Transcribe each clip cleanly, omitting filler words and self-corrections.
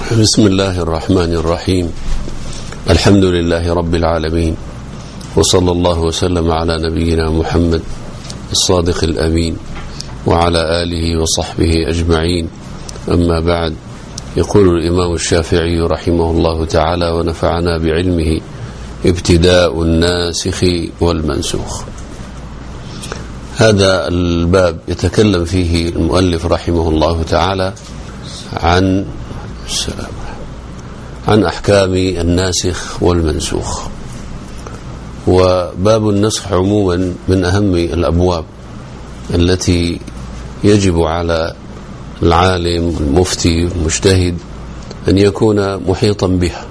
بسم الله الرحمن الرحيم. الحمد لله رب العالمين، وصلى الله وسلم على نبينا محمد الصادق الأمين وعلى آله وصحبه أجمعين. أما بعد، يقول الإمام الشافعي رحمه الله تعالى ونفعنا بعلمه: ابتداء الناسخ والمنسوخ. هذا الباب يتكلم فيه المؤلف رحمه الله تعالى عن أحكام الناسخ والمنسوخ. وباب النسخ عموما من أهم الأبواب التي يجب على العالم المفتي المجتهد أن يكون محيطا بها،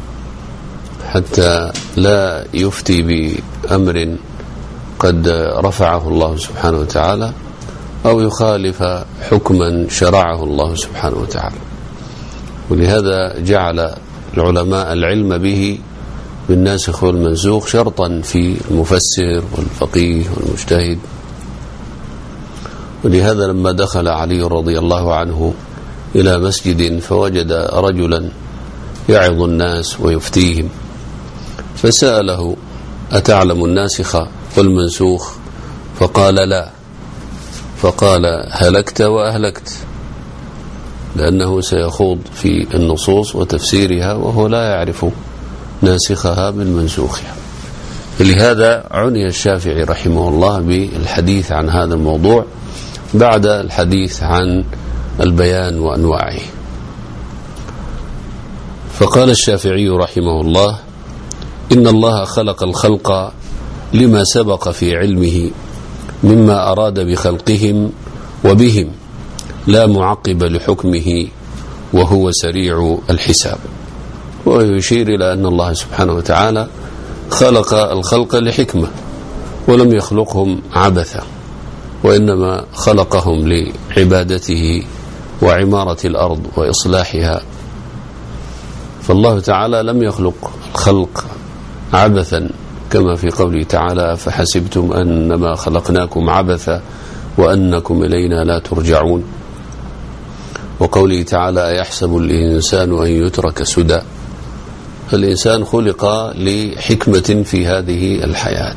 حتى لا يفتي بأمر قد رفعه الله سبحانه وتعالى أو يخالف حكما شرعه الله سبحانه وتعالى. ولهذا جعل العلماء العلم به بالناسخ والمنسوخ شرطا في المفسر والفقيه والمجتهد. ولهذا لما دخل علي رضي الله عنه إلى مسجد فوجد رجلا يعظ الناس ويفتيهم، فسأله: أتعلم الناسخ والمنسوخ؟ فقال: لا. فقال: هلكت وأهلكت، لأنه سيخوض في النصوص وتفسيرها وهو لا يعرف ناسخها من منسوخها. لهذا عني الشافعي رحمه الله بالحديث عن هذا الموضوع بعد الحديث عن البيان وأنواعه. فقال الشافعي رحمه الله: إن الله خلق الخلق لما سبق في علمه مما أراد بخلقهم وبهم، لا معقب لحكمه وهو سريع الحساب. ويشير إلى أن الله سبحانه وتعالى خلق الخلق لحكمة، ولم يخلقهم عبثا، وإنما خلقهم لعبادته وعمارة الأرض وإصلاحها. فالله تعالى لم يخلق الخلق عبثا، كما في قوله تعالى: فحسبتم أنما خلقناكم عبثا وأنكم إلينا لا ترجعون. وقوله تعالى: أيحسب الإنسان أن يترك سدى. الإنسان خلق لحكمة في هذه الحياة.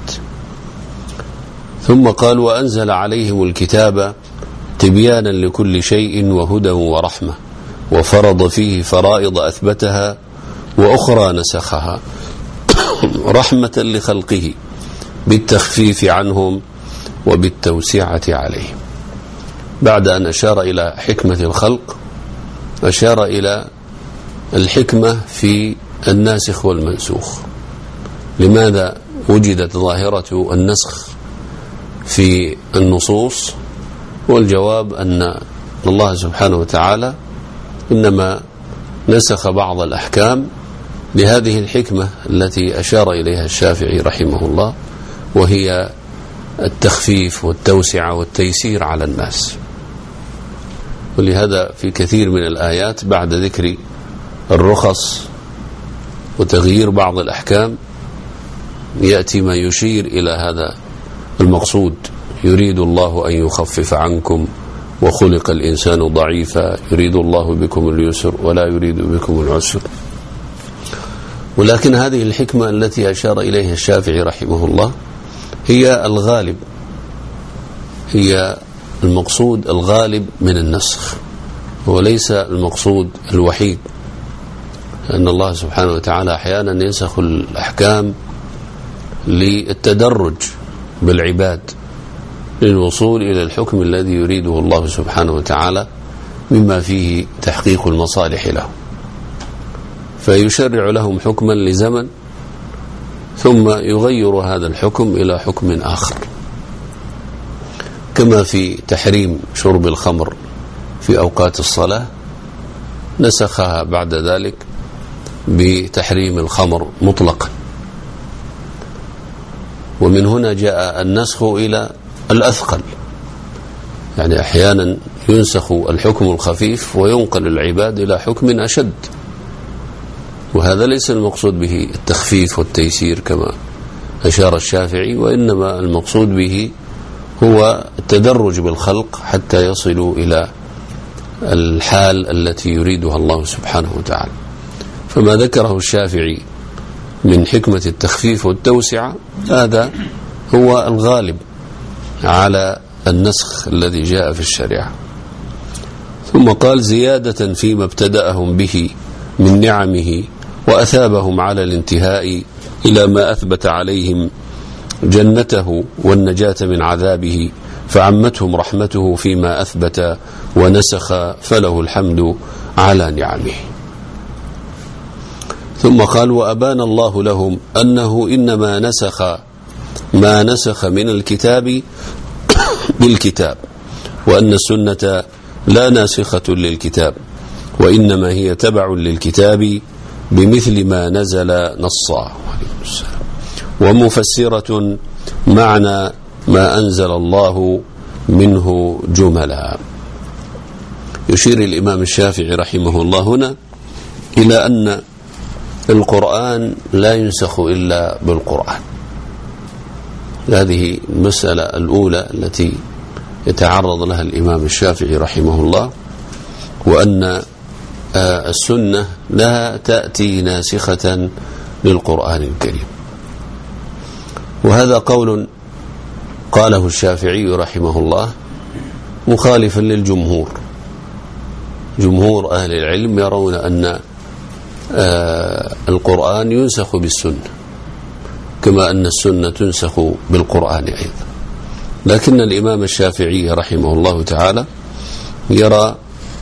ثم قال: وأنزل عليهم الكتاب تبيانا لكل شيء وهدى ورحمة، وفرض فيه فرائض أثبتها وأخرى نسخها رحمة لخلقه بالتخفيف عنهم وبالتوسعة عليهم. بعد أن أشار إلى حكمة الخلق أشار إلى الحكمة في الناسخ والمنسوخ. لماذا وجدت ظاهرة النسخ في النصوص؟ والجواب أن الله سبحانه وتعالى إنما نسخ بعض الأحكام لهذه الحكمة التي أشار إليها الشافعي رحمه الله، وهي التخفيف والتوسعة والتيسير على الناس. ولهذا في كثير من الآيات بعد ذكر الرخص وتغيير بعض الأحكام يأتي ما يشير إلى هذا المقصود: يريد الله أن يخفف عنكم وخلق الإنسان ضعيفا يريد الله بكم اليسر ولا يريد بكم العسر. ولكن هذه الحكمة التي أشار إليها الشافعي رحمه الله هي الغالب، هي المقصود الغالب من النسخ، وليس المقصود الوحيد. أن الله سبحانه وتعالى أحيانا ينسخ الأحكام للتدرج بالعباد للوصول إلى الحكم الذي يريده الله سبحانه وتعالى مما فيه تحقيق المصالح له، فيشرع لهم حكما لزمن ثم يغير هذا الحكم إلى حكم آخر، كما في تحريم شرب الخمر في أوقات الصلاة نسخها بعد ذلك بتحريم الخمر مطلقا. ومن هنا جاء النسخ إلى الأثقل، يعني أحيانا ينسخ الحكم الخفيف وينقل العباد إلى حكم أشد، وهذا ليس المقصود به التخفيف والتيسير كما أشار الشافعي، وإنما المقصود به هو التدرج بالخلق حتى يصلوا إلى الحال التي يريدها الله سبحانه وتعالى. فما ذكره الشافعي من حكمة التخفيف والتوسعة هذا هو الغالب على النسخ الذي جاء في الشريعة. ثم قال زيادة فيما ابتدأهم به من نعمه وأثابهم على الانتهاء إلى ما أثبت عليهم جنته والنجاة من عذابه، فعمتهم رحمته فيما أثبت ونسخ، فله الحمد على نعمه. ثم قال وأبان الله لهم أنه إنما نسخ ما نسخ من الكتاب بالكتاب، وأن السنة لا ناسخة للكتاب، وإنما هي تبع للكتاب بمثل ما نزل نصا، ومفسرة معنى ما أنزل الله منه جملا. يشير الإمام الشافعي رحمه الله هنا إلى أن القرآن لا ينسخ إلا بالقرآن. هذه المسألة الأولى التي يتعرض لها الإمام الشافعي رحمه الله، وأن السنة لا تأتي ناسخة للقرآن الكريم. وهذا قول قاله الشافعي رحمه الله مخالفا للجمهور. جمهور أهل العلم يرون أن القرآن ينسخ بالسنة كما أن السنة تنسخ بالقرآن أيضا، لكن الإمام الشافعي رحمه الله تعالى يرى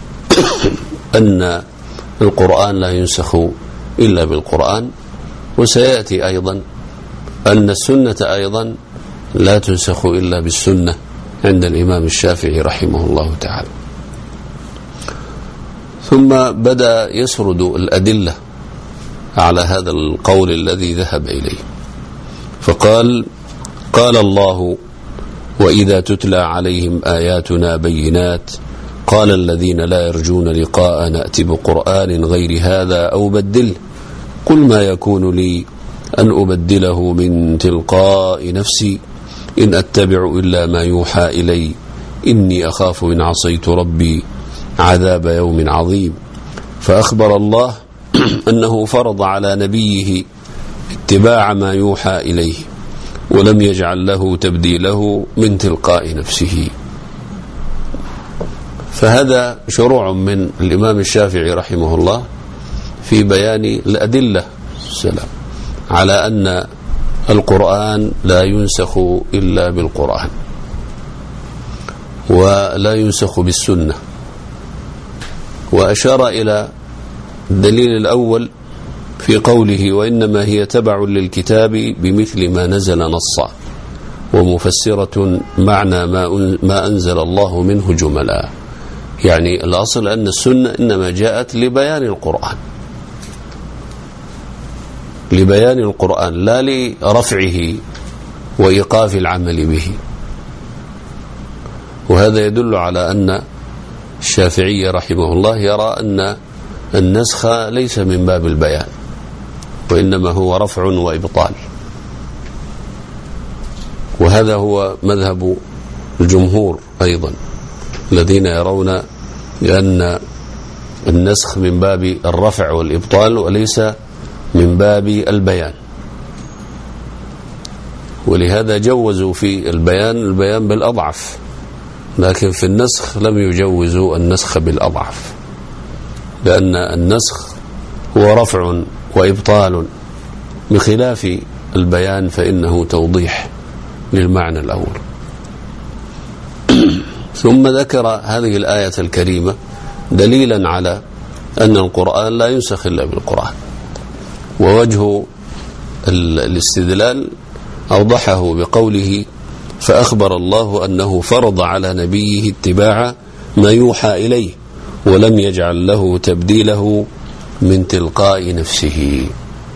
أن القرآن لا ينسخ إلا بالقرآن. وسيأتي أيضا أن السنة أيضا لا تنسخ إلا بالسنة عند الإمام الشافعي رحمه الله تعالى. ثم بدأ يسرد الأدلة على هذا القول الذي ذهب إليه، فقال قال الله وإذا تتلى عليهم آياتنا بينات قال الذين لا يرجون لقاء نأتي بقرآن غير هذا أو بدله قل ما يكون لي أن أبدله من تلقاء نفسي إن أتبع إلا ما يوحى إلي إني أخاف إن عصيت ربي عذاب يوم عظيم. فأخبر الله أنه فرض على نبيه اتباع ما يوحى إليه ولم يجعل له تبديله من تلقاء نفسه. فهذا شروع من الإمام الشافعي رحمه الله في بيان الأدلة السلام على أن القرآن لا ينسخ إلا بالقرآن ولا ينسخ بالسنة. وأشار إلى الدليل الأول في قوله وإنما هي تبع للكتاب بمثل ما نزل نصا ومفسرة معنى ما أنزل الله منه جملا. يعني الأصل أن السنة إنما جاءت لبيان القرآن، لبيان القرآن لا لرفعه وإيقاف العمل به. وهذا يدل على أن الشافعي رحمه الله يرى أن النسخ ليس من باب البيان وإنما هو رفع وإبطال. وهذا هو مذهب الجمهور أيضا الذين يرون بأن النسخ من باب الرفع والإبطال وليس من باب البيان. ولهذا جوزوا في البيان بالأضعف، لكن في النسخ لم يجوزوا النسخ بالأضعف، لأن النسخ هو رفع وإبطال بخلاف البيان فإنه توضيح للمعنى الأول. ثم ذكر هذه الآية الكريمة دليلا على أن القرآن لا ينسخ إلا بالقرآن. ووجه الاستدلال أوضحه بقوله فأخبر الله أنه فرض على نبيه اتباع ما يوحى إليه ولم يجعل له تبديله من تلقاء نفسه.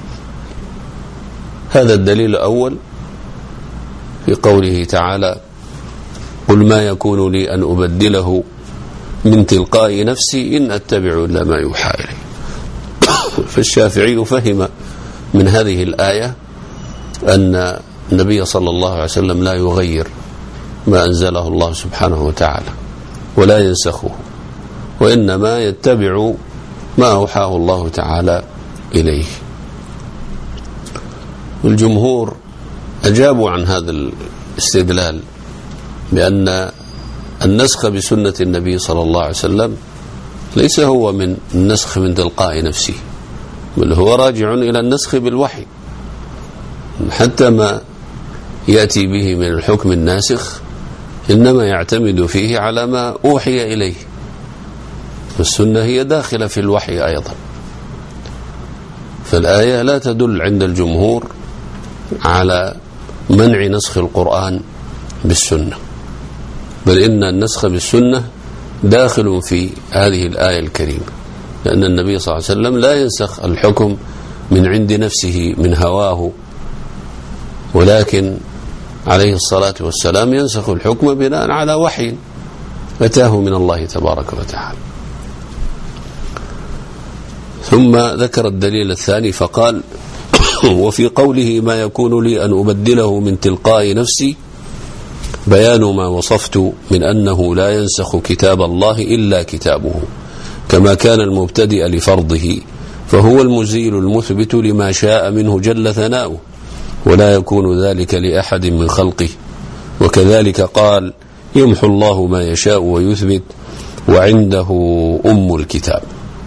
هذا الدليل الأول في قوله تعالى قل ما يكون لي أن أبدله من تلقاء نفسي إن أتبع إلا ما يوحى إليه. فالشافعي فهم من هذه الآية أن النبي صلى الله عليه وسلم لا يغير ما أنزله الله سبحانه وتعالى ولا ينسخه، وإنما يتبع ما أوحاه الله تعالى إليه. والجمهور أجابوا عن هذا الاستدلال بأن النسخ بسنة النبي صلى الله عليه وسلم ليس هو من النسخ من تلقاء نفسه، بل هو راجع إلى النسخ بالوحي، حتى ما يأتي به من الحكم الناسخ إنما يعتمد فيه على ما أوحي إليه، والسنة هي داخلة في الوحي أيضا. فالآية لا تدل عند الجمهور على منع نسخ القرآن بالسنة، بل إن النسخ بالسنة داخل في هذه الآية الكريمة، لأن النبي صلى الله عليه وسلم لا ينسخ الحكم من عند نفسه من هواه، ولكن عليه الصلاة والسلام ينسخ الحكم بناء على وحي أتاه من الله تبارك وتعالى. ثم ذكر الدليل الثاني فقال: وفي قوله ما يكون لي أن أبدله من تلقاء نفسي بيان ما وصفت من أنه لا ينسخ كتاب الله إلا كتابه، كما كان المبتدئ لفرضه، فهو المزيل المثبت لما شاء منه جل ثناؤه، ولا يكون ذلك لأحد من خلقه. وكذلك قال: يمحو الله ما يشاء ويثبت وعنده أم الكتاب.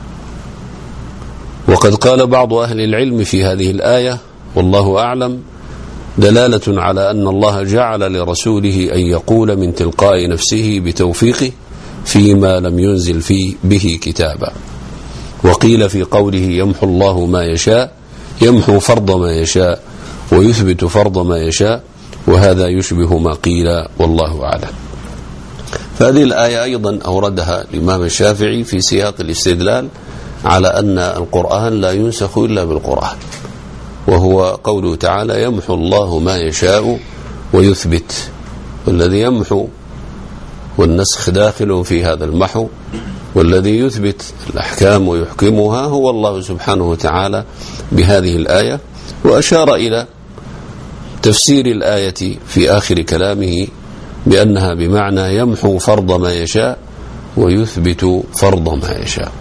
وقد قال بعض أهل العلم في هذه الآية والله أعلم دلالة على أن الله جعل لرسوله أن يقول من تلقاء نفسه بتوفيقه فيما لم ينزل فيه به كتابا. وقيل في قوله يمحو الله ما يشاء يمحو فرض ما يشاء ويثبت فرض ما يشاء، وهذا يشبه ما قيل والله أعلم. فهذه الآية أيضا أوردها الإمام الشافعي في سياق الاستدلال على أن القرآن لا ينسخ إلا بالقرآن، وهو قوله تعالى: يمحو الله ما يشاء ويثبت. والذي يمحو والنسخ داخل في هذا المحو، والذي يثبت الأحكام ويحكمها هو الله سبحانه وتعالى بهذه الآية. وأشار إلى تفسير الآية في آخر كلامه بأنها بمعنى يمحو فرض ما يشاء ويثبت فرض ما يشاء.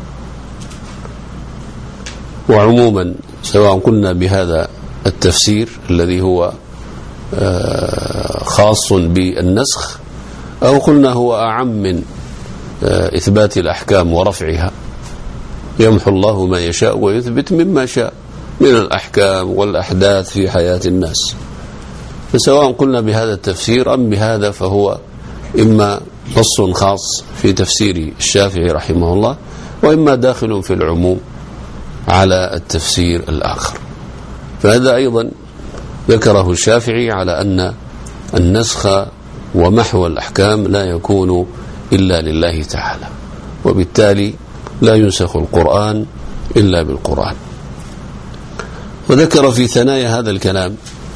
وعموما سواء قلنا بهذا التفسير الذي هو خاص بالنسخ، أو قلنا هو أعم من إثبات الأحكام ورفعها، يمحو الله ما يشاء ويثبت مما شاء من الأحكام والأحداث في حياة الناس. فسواء قلنا بهذا التفسير أم بهذا، فهو إما نص خاص في تفسير الشافعي رحمه الله، وإما داخل في العموم على التفسير الآخر. فهذا أيضا ذكره الشافعي على أن النسخ ومحو الأحكام لا يكون إلا لله تعالى، وبالتالي لا ينسخ القرآن إلا بالقرآن. وذكر في ثنايا هذا الكلام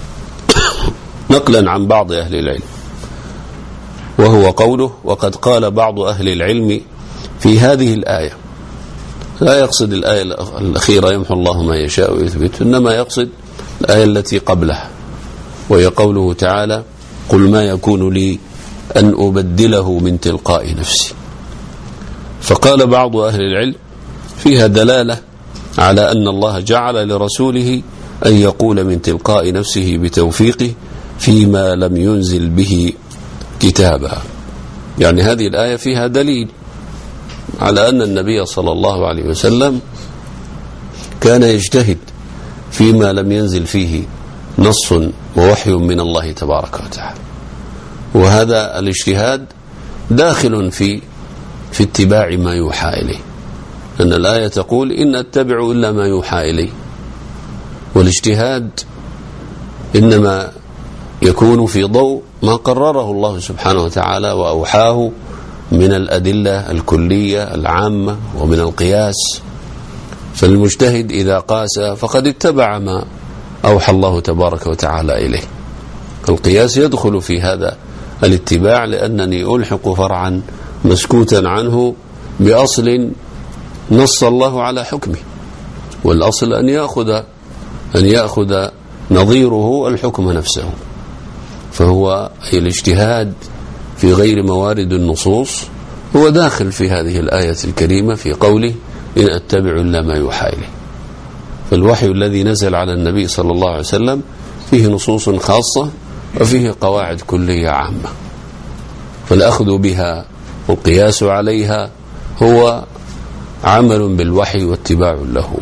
نقلا عن بعض أهل العلم، وهو قوله: وقد قال بعض أهل العلم في هذه الآية. لا يقصد الآية الأخيرة يمحو الله ما يشاء ويثبت، إنما يقصد الآية التي قبلها، وهي قوله تعالى: قل ما يكون لي أن أبدله من تلقاء نفسي. فقال بعض أهل العلم فيها دلالة على أن الله جعل لرسوله أن يقول من تلقاء نفسه بتوفيقه فيما لم ينزل به كتابا. يعني هذه الآية فيها دليل على أن النبي صلى الله عليه وسلم كان يجتهد فيما لم ينزل فيه نص ووحي من الله تبارك وتعالى، وهذا الاجتهاد داخل في اتباع ما يوحى إليه، أن الآية تقول: إن أتبع إلا ما يوحى إليه. والاجتهاد إنما يكون في ضوء ما قرره الله سبحانه وتعالى وأوحاه من الأدلة الكلية العامة ومن القياس. فالمجتهد إذا قاس فقد اتبع ما أوحى الله تبارك وتعالى إليه. القياس يدخل في هذا الاتباع، لأنني ألحق فرعا مسكوتا عنه بأصل نص الله على حكمه، والأصل أن يأخذ نظيره الحكم نفسه. فهو الاجتهاد في غير موارد النصوص هو داخل في هذه الآية الكريمة في قوله إن أتبع إلا ما يوحى إليه. فالوحي الذي نزل على النبي صلى الله عليه وسلم فيه نصوص خاصة وفيه قواعد كلية عامة، فالأخذ بها والقياس عليها هو عمل بالوحي واتباع له.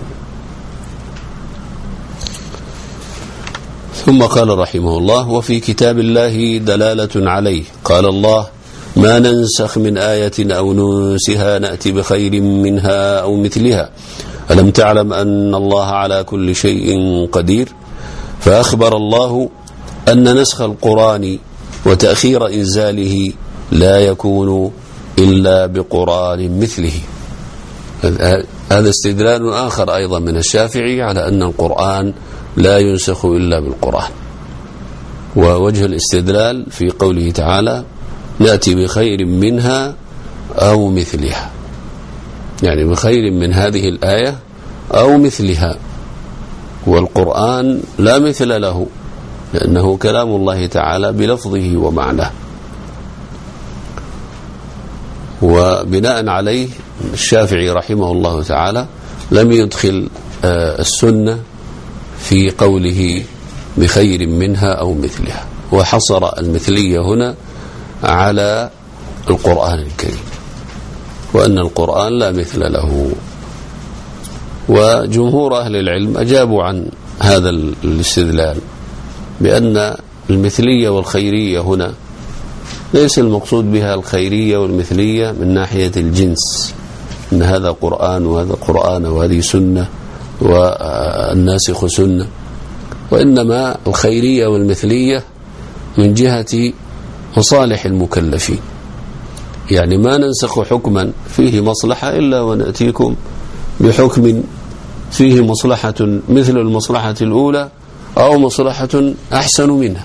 ثم قال رحمه الله: وفي كتاب الله دلالة عليه. قال الله: ما ننسخ من آية أو ننسها نأتي بخير منها أو مثلها ألم تعلم أن الله على كل شيء قدير. فأخبر الله أن نسخ القرآن وتأخير إنزاله لا يكون إلا بقرآن مثله. هذا استدلال آخر أيضا من الشافعي على أن القرآن لا ينسخ إلا بالقرآن. ووجه الاستدلال في قوله تعالى: نأتي بخير منها أو مثلها، يعني بخير من هذه الآية أو مثلها. والقرآن لا مثل له لأنه كلام الله تعالى بلفظه ومعناه. وبناء عليه الشافعي رحمه الله تعالى لم يدخل السنة في قوله بخير منها أو مثلها، وحصر المثلية هنا على القرآن الكريم، وأن القرآن لا مثل له. وجمهور أهل العلم أجابوا عن هذا الاستدلال بأن المثلية والخيرية هنا ليس المقصود بها الخيرية والمثلية من ناحية الجنس، أن هذا قرآن وهذا قرآن وهذه سنة والناسخ سنة، وإنما الخيرية والمثلية من جهة مصالح المكلفين. يعني ما ننسخ حكما فيه مصلحة إلا ونأتيكم بحكم فيه مصلحة مثل المصلحة الأولى أو مصلحة أحسن منها.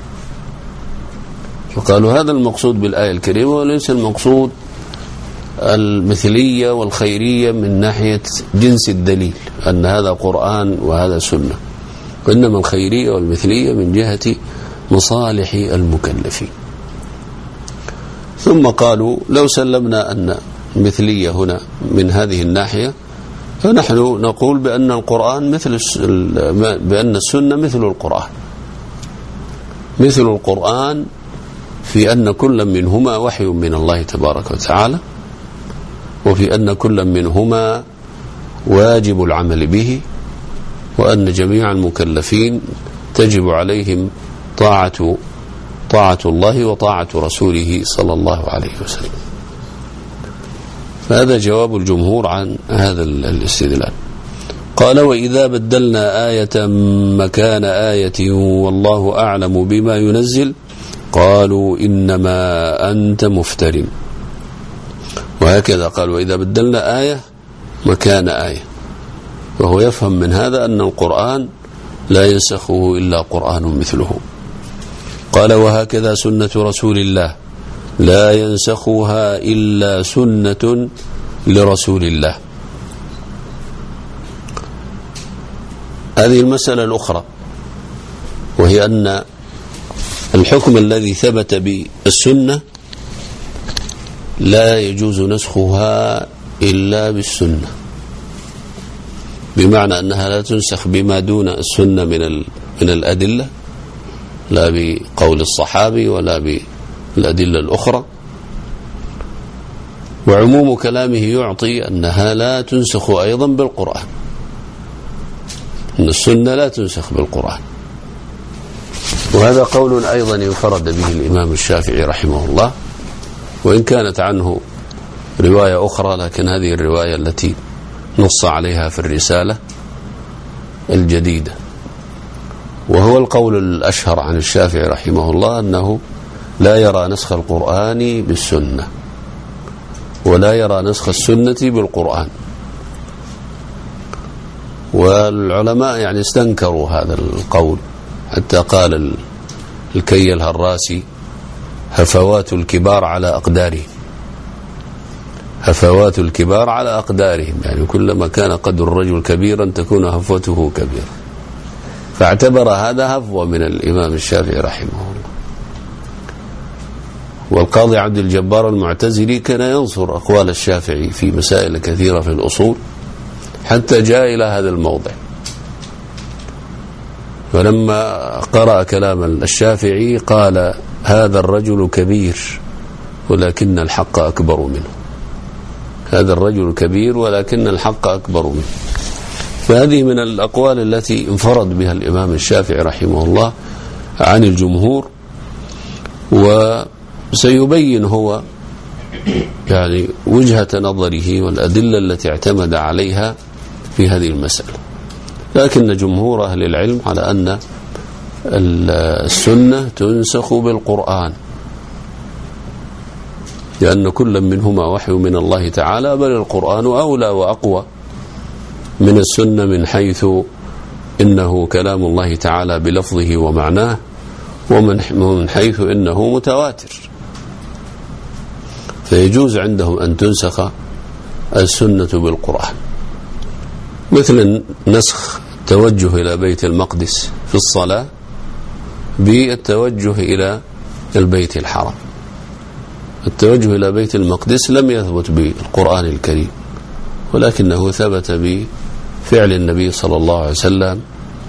فقالوا هذا المقصود بالآية الكريمة، وليس المقصود المثلية والخيرية من ناحية جنس الدليل أن هذا قرآن وهذا سنة، وإنما الخيرية والمثلية من جهة مصالح المكلفين. ثم قالوا لو سلمنا أن المثلية هنا من هذه الناحية فنحن نقول بأن القرآن بأن السنة مثل القرآن، مثل القرآن في أن كل منهما وحي من الله تبارك وتعالى، وفي أن كل منهما واجب العمل به، وأن جميع المكلفين تجب عليهم طاعة الله وطاعة رسوله صلى الله عليه وسلم. فهذا جواب الجمهور عن هذا الاستدلال. قال: وإذا بدلنا آية مكان آية والله أعلم بما ينزل قالوا إنما أنت مفتر. وهكذا قال: وإذا بدلنا آية مكان آية، وهو يفهم من هذا أن القرآن لا ينسخه إلا قرآن مثله. قال: وهكذا سنة رسول الله لا ينسخها إلا سنة لرسول الله. هذه المسألة الأخرى، وهي أن الحكم الذي ثبت بالسنة لا يجوز نسخها إلا بالسنة، بمعنى أنها لا تنسخ بما دون السنة من الأدلة، لا بقول الصحابي ولا بالأدلة الأخرى. وعموم كلامه يعطي أنها لا تنسخ أيضا بالقرآن، أن السنة لا تنسخ بالقرآن. وهذا قول أيضا انفرد به الإمام الشافعي رحمه الله، وإن كانت عنه رواية أخرى، لكن هذه الرواية التي نص عليها في الرسالة الجديدة. وهو القول الأشهر عن الشافعي رحمه الله أنه لا يرى نسخ القرآن بالسنة، ولا يرى نسخ السنة بالقرآن. والعلماء يعني استنكروا هذا القول، حتى قال الكي الهراسي: هفوات الكبار على أقدارهم، هفوات الكبار على أقدارهم، يعني كلما كان قدر الرجل كبيرا تكون هفوته كبيرة. فاعتبر هذا هفوة من الإمام الشافعي رحمه الله. والقاضي عبد الجبار المعتزلي كان ينصر أقوال الشافعي في مسائل كثيرة في الأصول حتى جاء إلى هذا الموضع. فلما قرأ كلام الشافعي قال هذا الرجل كبير ولكن الحق أكبر منه. هذا الرجل كبير ولكن الحق أكبر منه. فهذه من الأقوال التي انفرد بها الإمام الشافعي رحمه الله عن الجمهور، وسيبين هو يعني وجهة نظره والأدلة التي اعتمد عليها في هذه المسألة. لكن جمهور أهل العلم على أن السنة تنسخ بالقرآن، لأن كل منهما وحي من الله تعالى، بل القرآن أولى وأقوى من السنة من حيث إنه كلام الله تعالى بلفظه ومعناه، ومن حيث إنه متواتر. فيجوز عندهم أن تنسخ السنة بالقرآن، مثل نسخ التوجه إلى بيت المقدس في الصلاة بالتوجه إلى البيت الحرام. التوجه إلى بيت المقدس لم يثبت بالقرآن الكريم، ولكنه ثبت بفعل النبي صلى الله عليه وسلم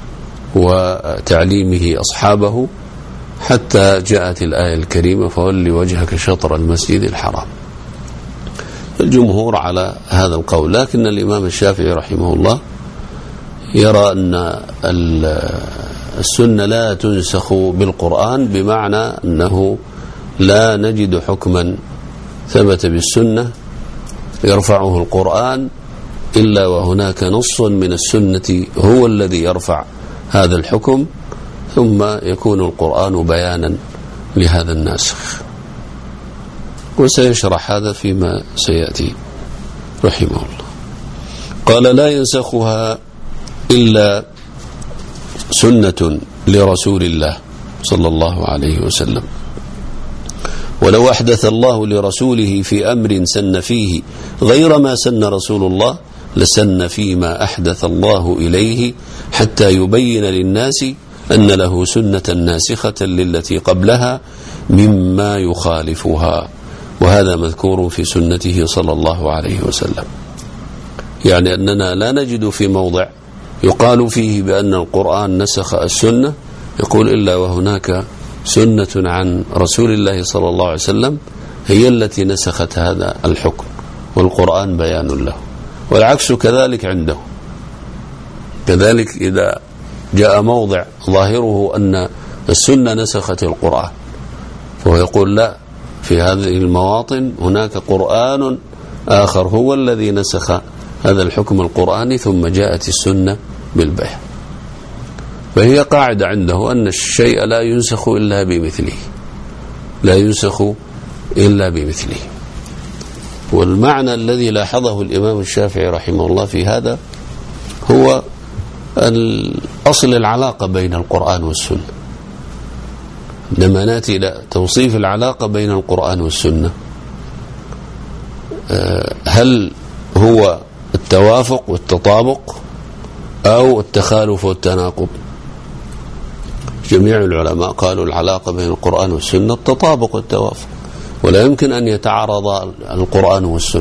وتعليمه أصحابه، حتى جاءت الآية الكريمة فولي وجهك شطر المسجد الحرام. الجمهور على هذا القول، لكن الإمام الشافعي رحمه الله يرى أن السنة لا تنسخ بالقرآن، بمعنى أنه لا نجد حكما ثبت بالسنة يرفعه القرآن إلا وهناك نص من السنة هو الذي يرفع هذا الحكم، ثم يكون القرآن بيانا لهذا الناسخ. وسيشرح هذا فيما سيأتي رحمه الله. قال لا ينسخها إلا سنة لرسول الله صلى الله عليه وسلم، ولو أحدث الله لرسوله في أمر سن فيه غير ما سن رسول الله لسن فيما أحدث الله إليه، حتى يبين للناس أن له سنة ناسخة للتي قبلها مما يخالفها، وهذا مذكور في سنته صلى الله عليه وسلم. يعني أننا لا نجد في موضع يقال فيه بأن القرآن نسخ السنة يقول إلا وهناك سنة عن رسول الله صلى الله عليه وسلم هي التي نسخت هذا الحكم، والقرآن بيان له. والعكس كذلك عنده، كذلك إذا جاء موضع ظاهره أن السنة نسخت القرآن فهو يقول لا، في هذه المواطن هناك قرآن آخر هو الذي نسخ هذا الحكم القرآني، ثم جاءت السنة بالبيان. فهي قاعدة عنده أن الشيء لا ينسخ إلا بمثله، لا ينسخ إلا بمثله. والمعنى الذي لاحظه الإمام الشافعي رحمه الله في هذا هو أصل العلاقة بين القرآن والسنة. عندما نأتي إلى توصيف العلاقة بين القرآن والسنة، هل هو التوافق والتطابق أو التخالف والتناقض؟ جميع العلماء قالوا العلاقة بين القرآن والسنة التطابق والتوافق، ولا يمكن أن يتعارض القرآن والسنة،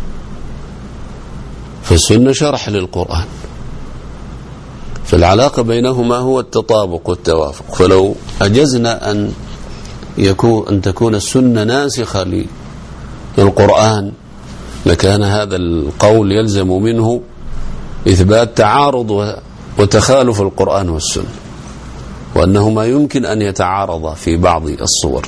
فالسنة شرح للقرآن، فالعلاقة بينهما هو التطابق والتوافق. فلو أجزنا أن تكون السنة ناسخة للقرآن لكان هذا القول يلزم منه إثبات تعارض وتخالف القرآن والسنة، وأنهما يمكن أن يتعارضا في بعض الصور.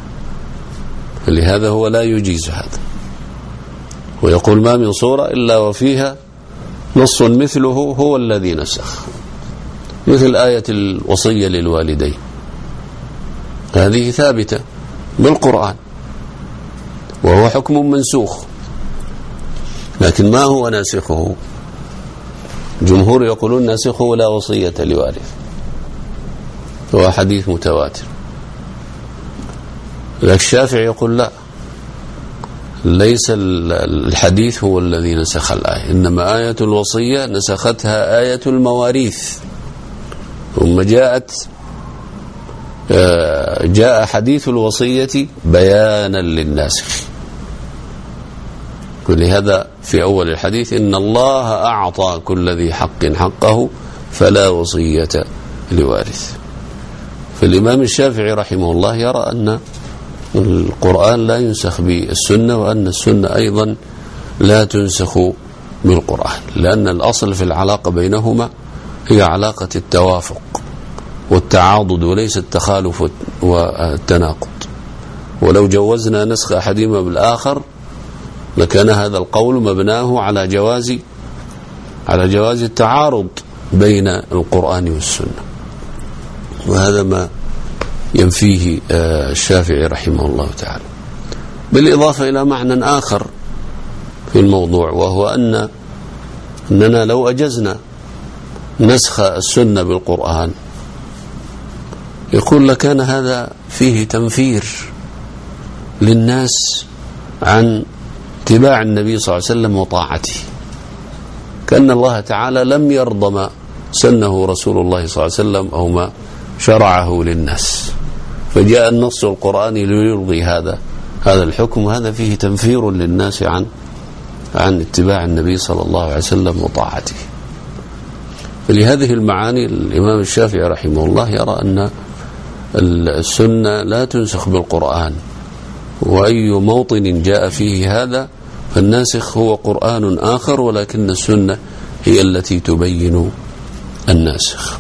لهذا هو لا يجيز هذا، ويقول ما من صورة إلا وفيها نص مثله هو الذي نسخ، مثل آية الوصية للوالدين، هذه ثابتة بالقرآن وهو حكم منسوخ، لكن ما هو ناسخه؟ جمهور يقولون ناسخه لا وصية لوارث، هو حديث متواتر. لكن الشافعي يقول لا، ليس الحديث هو الذي نسخ الآية، إنما آية الوصية نسختها آية المواريث، ثم جاءت جاء حديث الوصية بيانا للناسخ. ولهذا في أول الحديث إن الله أعطى كل ذي حق حقه فلا وصية لوارث. فالإمام الشافعي رحمه الله يرى أن القرآن لا ينسخ بالسنة، وأن السنة أيضا لا تنسخ بالقرآن، لأن الأصل في العلاقة بينهما هي علاقة التوافق والتعاضد وليس التخالف والتناقض. ولو جوزنا نسخ أحدهما بالآخر لكان هذا القول مبناه على جواز التعارض بين القرآن والسنة، وهذا ما ينفيه الشافعي رحمه الله تعالى. بالإضافة إلى معنى آخر في الموضوع، وهو أننا لو أجزنا نسخ السنة بالقرآن يقول لكان هذا فيه تنفير للناس عن اتباع النبي صلى الله عليه وسلم وطاعته، كأن الله تعالى لم يرضى ما سنه رسول الله صلى الله عليه وسلم أو ما شرعه للناس، فجاء النص القرآني ليلغي هذا الحكم، وهذا فيه تنفير للناس عن اتباع النبي صلى الله عليه وسلم وطاعته. فلهذه المعاني الإمام الشافعي رحمه الله يرى أن السنة لا تنسخ بالقرآن، وأي موطن جاء فيه هذا فالناسخ هو قرآن آخر، ولكن السنة هي التي تبين الناسخ.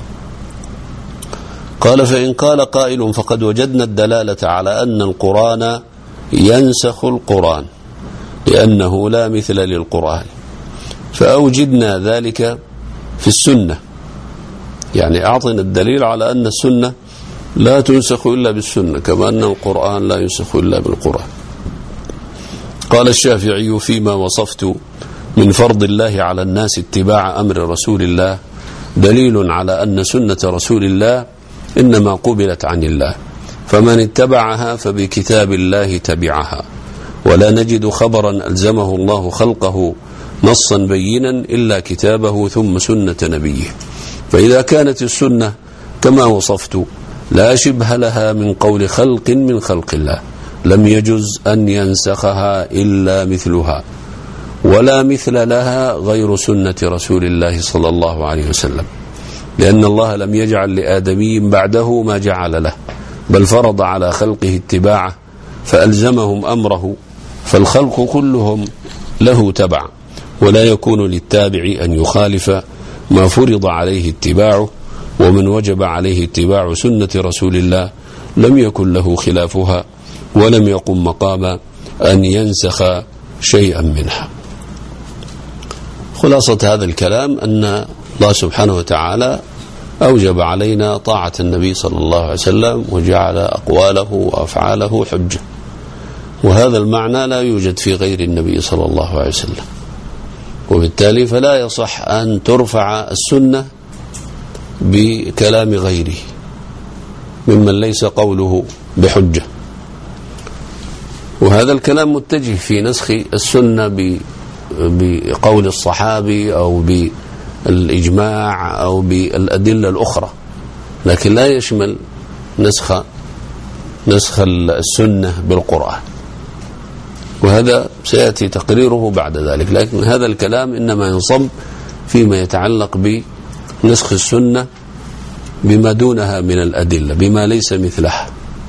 قال: فإن قال قائل فقد وجدنا الدلالة على أن القرآن ينسخ القرآن لأنه لا مثل للقرآن، فأوجدنا ذلك في السنة، يعني أعطنا الدليل على أن السنة لا تنسخ إلا بالسنة، كما أن القرآن لا ينسخ إلا بالقرآن. قال الشافعي: فيما وصفت من فرض الله على الناس اتباع أمر رسول الله دليل على أن سنة رسول الله إنما قبلت عن الله، فمن اتبعها فبكتاب الله تبعها، ولا نجد خبرا ألزمه الله خلقه نصا بينا إلا كتابه ثم سنة نبيه. فإذا كانت السنة كما وصفت لا شبه لها من قول خلق من خلق الله لم يجز أن ينسخها إلا مثلها، ولا مثل لها غير سنة رسول الله صلى الله عليه وسلم، لأن الله لم يجعل لآدمي بعده ما جعل له، بل فرض على خلقه اتباعه فألزمهم أمره، فالخلق كلهم له تبع، ولا يكون للتابع أن يخالف ما فرض عليه اتباعه، ومن وجب عليه اتباع سنة رسول الله لم يكن له خلافها، ولم يقم مقام أن ينسخ شيئا منها. خلاصة هذا الكلام أن الله سبحانه وتعالى أوجب علينا طاعة النبي صلى الله عليه وسلم، وجعل أقواله وأفعاله حجة، وهذا المعنى لا يوجد في غير النبي صلى الله عليه وسلم، وبالتالي فلا يصح أن ترفع السنة بكلام غيره ممن ليس قوله بحجة. وهذا الكلام متجه في نسخ السنة بقول الصحابي أو بالإجماع أو بالأدلة الأخرى، لكن لا يشمل نسخ السنة بالقرآن، وهذا سيأتي تقريره بعد ذلك. لكن هذا الكلام إنما ينصب فيما يتعلق بنسخ السنة بما دونها من الأدلة، بما ليس مثلها.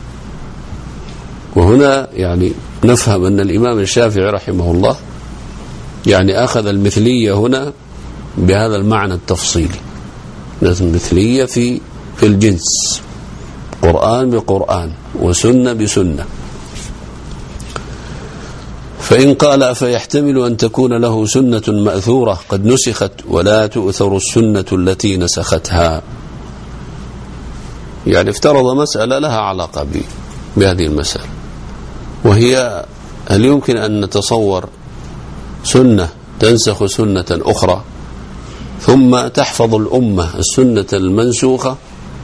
وهنا يعني نفهم أن الإمام الشافعي رحمه الله يعني أخذ المثلية هنا بهذا المعنى التفصيلي، المثلية في الجنس، قرآن بقرآن وسنة بسنة. فإن قال فيحتمل أن تكون له سنة مأثورة قد نسخت ولا تؤثر السنة التي نسختها، يعني افترض مسألة لها علاقة بهذه المسألة، وهي هل يمكن أن نتصور سنة تنسخ سنة أخرى ثم تحفظ الأمة السنة المنسوخة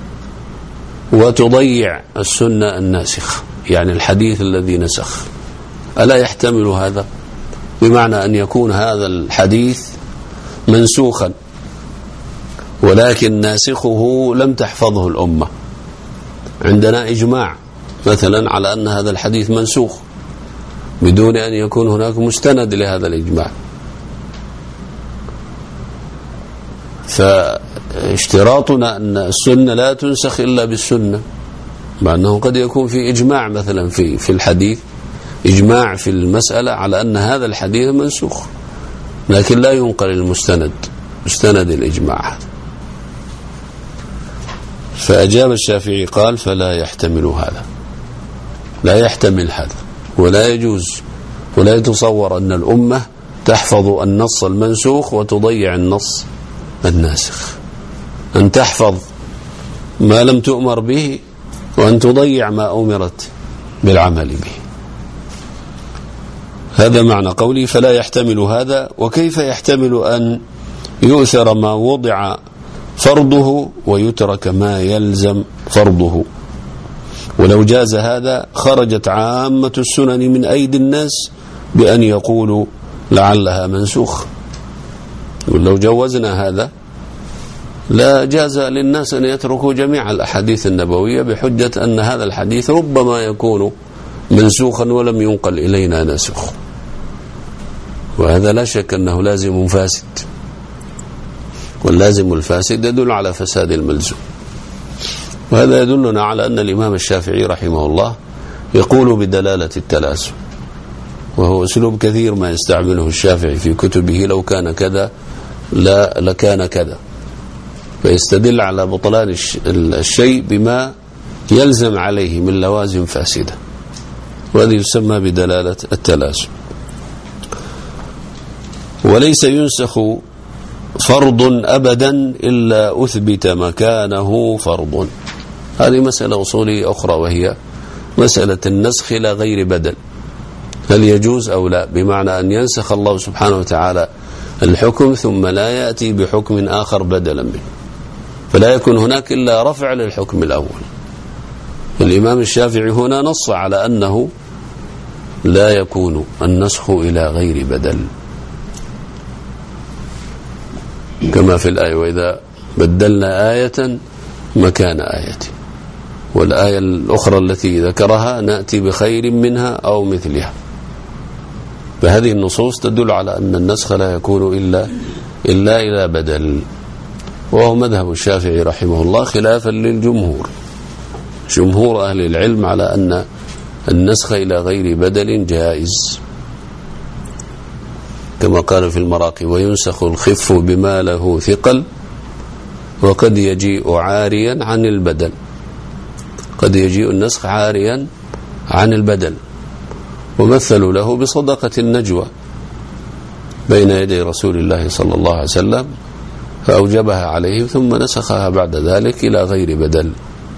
وتضيع السنة الناسخة، يعني الحديث الذي نسخ؟ ألا يحتمل هذا؟ بمعنى أن يكون هذا الحديث منسوخا ولكن ناسخه لم تحفظه الأمة، عندنا إجماع مثلا على أن هذا الحديث منسوخ بدون أن يكون هناك مستند لهذا الإجماع. فاشتراطنا أن السنة لا تنسخ إلا بالسنة، مع أنه قد يكون في إجماع مثلا في الحديث، إجماع في المسألة على أن هذا الحديث منسوخ، لكن لا ينقل المستند، مستند الإجماع. فأجاب الشافعي قال فلا يحتمل هذا، لا يحتمل هذا، ولا يجوز ولا يتصور أن الأمة تحفظ النص المنسوخ وتضيع النص الناسخ، أن تحفظ ما لم تؤمر به وأن تضيع ما أمرت بالعمل به. هذا معنى قولي فلا يحتمل هذا. وكيف يحتمل أن يؤثر ما وضع فرضه ويترك ما يلزم فرضه؟ ولو جاز هذا خرجت عامة السنن من أيدي الناس بأن يقولوا لعلها منسوخ. ولو جوزنا هذا لا جاز للناس أن يتركوا جميع الأحاديث النبوية بحجة أن هذا الحديث ربما يكون منسوخا ولم ينقل إلينا ناسخ، وهذا لا شك أنه لازم فاسد، واللازم الفاسد يدل على فساد الملزوم. وهذا يدلنا على أن الإمام الشافعي رحمه الله يقول بدلالة التلازم، وهو أسلوب كثير ما يستعمله الشافعي في كتبه، لو كان كذا لا لكان كذا، فيستدل على بطلان الشيء بما يلزم عليه من لوازم فاسدة، وهذه يسمى بدلالة التلازم. وليس ينسخ فرض أبدا إلا أثبت مكانه فرض. هذه مسألة أصولية أخرى، وهي مسألة النسخ إلى غير بدل، هل يجوز أو لا؟ بمعنى أن ينسخ الله سبحانه وتعالى الحكم ثم لا يأتي بحكم آخر بدلا منه، فلا يكون هناك إلا رفع للحكم الأول. الإمام الشافعي هنا نص على أنه لا يكون النسخ إلى غير بدل، كما في الآية وإذا بدلنا آية مكان آية، والآية الأخرى التي ذكرها نأتي بخير منها أو مثلها. فهذه النصوص تدل على أن النسخ لا يكون إلا إلى بدل، وهو مذهب الشافعي رحمه الله خلافا للجمهور. جمهور أهل العلم على أن النسخ إلى غير بدل جائز، كما قال في المراقي وينسخ الخف بما له ثقل وقد يجيء عاريا عن البدل. قد يجيء النسخ عاريا عن البدل، ومثلوا له بصدقة النجوى بين يدي رسول الله صلى الله عليه وسلم فأوجبها عليه ثم نسخها بعد ذلك إلى غير بدل.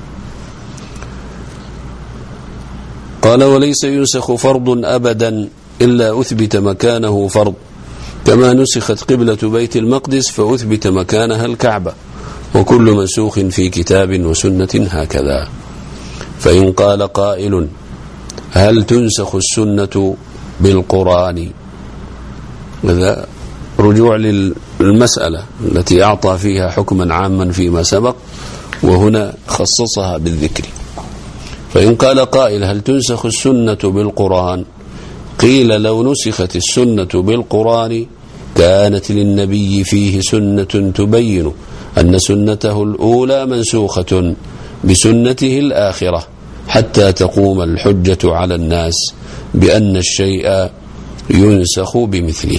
قال وليس ينسخ فرض أبدا إلا أثبت مكانه فرض، كما نسخت قبلة بيت المقدس فأثبت مكانها الكعبة، وكل منسوخ في كتاب وسنة هكذا. فإن قال قائل هل تنسخ السنة بالقرآن؟ هذا رجوع للمسألة التي أعطى فيها حكما عاما فيما سبق، وهنا خصصها بالذكر. فإن قال قائل هل تنسخ السنة بالقرآن؟ قيل لو نسخت السنة بالقرآن كانت للنبي فيه سنة تبين أن سنته الأولى منسوخة بسنته الآخرة حتى تقوم الحجة على الناس بأن الشيء ينسخ بمثله.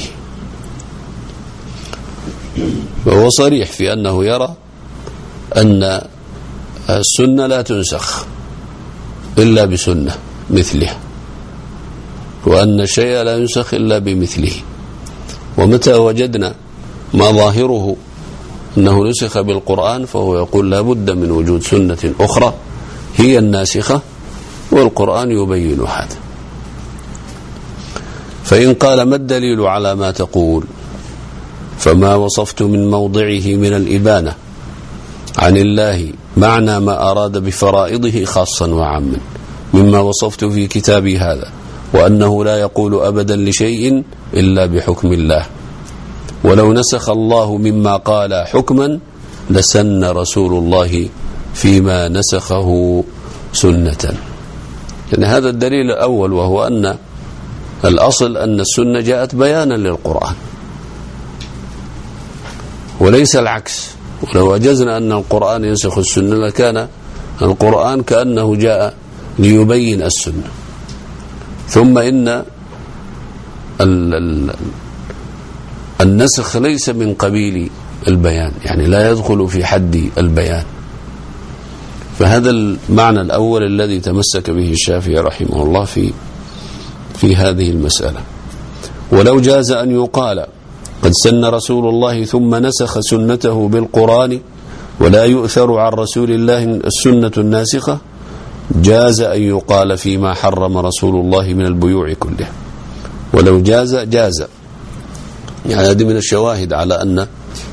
وهو صريح في أنه يرى أن السنة لا تنسخ إلا بسنة مثله، وأن الشيء لا ينسخ إلا بمثله. ومتى وجدنا ما ظاهره أنه نسخ بالقرآن فهو يقول لا بد من وجود سنة أخرى هي الناسخة، والقرآن يبين هذا. فإن قال ما الدليل على ما تقول؟ فما وصفت من موضعه من الإبانة عن الله معنى ما أراد بفرائضه خاصا وعاما مما وصفت في كتابي هذا، وأنه لا يقول أبدا لشيء إلا بحكم الله. ولو نسخ الله مما قال حكما لسن رسول الله فيما نسخه سنة. يعني هذا الدليل الأول، وهو أن الأصل أن السنة جاءت بيانا للقرآن وليس العكس. ولو أجزنا أن القرآن ينسخ السنة لكان القرآن كأنه جاء ليبين السنة. ثم إن النسخ ليس من قبيل البيان، يعني لا يدخل في حد البيان. فهذا المعنى الأول الذي تمسك به الشافعي رحمه الله في هذه المسألة. ولو جاز أن يقال قد سن رسول الله ثم نسخ سنته بالقرآن ولا يؤثر عن رسول الله السنة الناسخة، جاز أن يقال فيما حرم رسول الله من البيوع كلها. ولو جاز يعني هذه من الشواهد على أن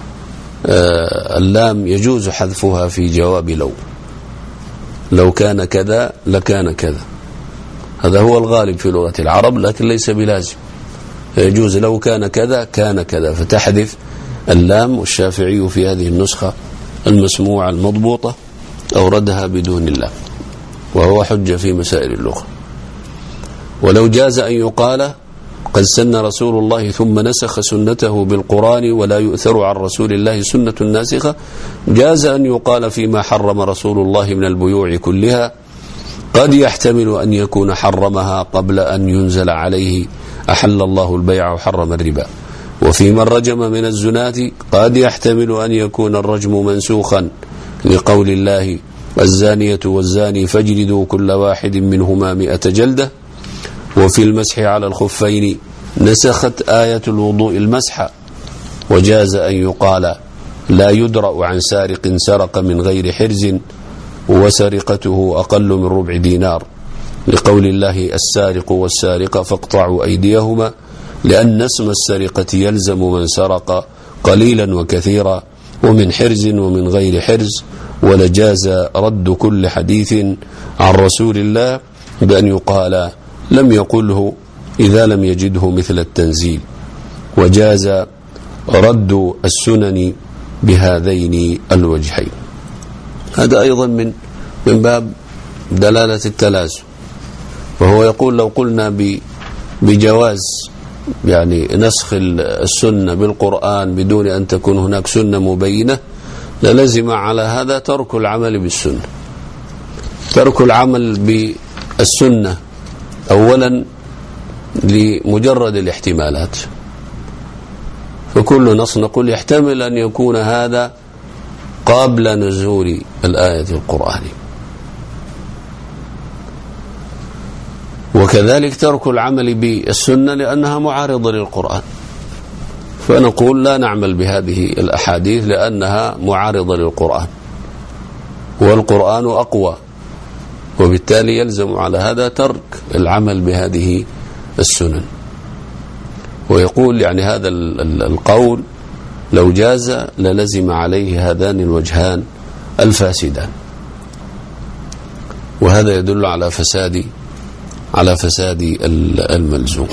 اللام يجوز حذفها في جواب لو كان كذا لكان كذا. هذا هو الغالب في لغة العرب، لكن ليس بلازم. يجوز لو كان كذا كان كذا، فتحذف اللام. والشافعي في هذه النسخة المسموعة المضبوطة أوردها بدون اللام، وهو حجة في مسائل اللغة. ولو جاز أن يقال قد سن رسول الله ثم نسخ سنته بالقرآن ولا يؤثر عن رسول الله سنة ناسخة، جاز أن يقال فيما حرم رسول الله من البيوع كلها قد يحتمل أن يكون حرمها قبل أن ينزل عليه أحل الله البيع وحرم الربا. وفيما الرجم من الزنات قد يحتمل أن يكون الرجم منسوخا لقول الله الزانية والزاني فاجلدوا كل واحد منهما 100 جلدة. وفي المسح على الخفين نسخت آية الوضوء المسح. وجاز أن يقال لا يدرأ عن سارق سرق من غير حرز وسرقته أقل من 4 دينار لقول الله السارق والسارقة فاقطعوا أيديهما، لأن اسم السرقة يلزم من سرق قليلا وكثيرا ومن حرز ومن غير حرز. ولجاز رد كل حديث عن رسول الله بأن يقال لم يقله إذا لم يجده مثل التنزيل. وجاز رد السنن بهذين الوجهين. هذا أيضا من باب دلالة التلازم. وهو يقول لو قلنا بجواز يعني نسخ السنة بالقرآن بدون أن تكون هناك سنة مبينة، للزم على هذا ترك العمل بالسنة. ترك العمل بالسنة أولا لمجرد الاحتمالات، فكل نص نقول يحتمل أن يكون هذا قبل نزول الآية القرآنية. وكذلك ترك العمل بالسنة لأنها معارضة للقرآن، فنقول لا نعمل بهذه الأحاديث لأنها معارضة للقرآن، والقرآن أقوى، وبالتالي يلزم على هذا ترك العمل بهذه السنن. ويقول يعني هذا القول لو جاز للزم عليه هذان الوجهان الفاسدان، وهذا يدل على فساد الملزوم.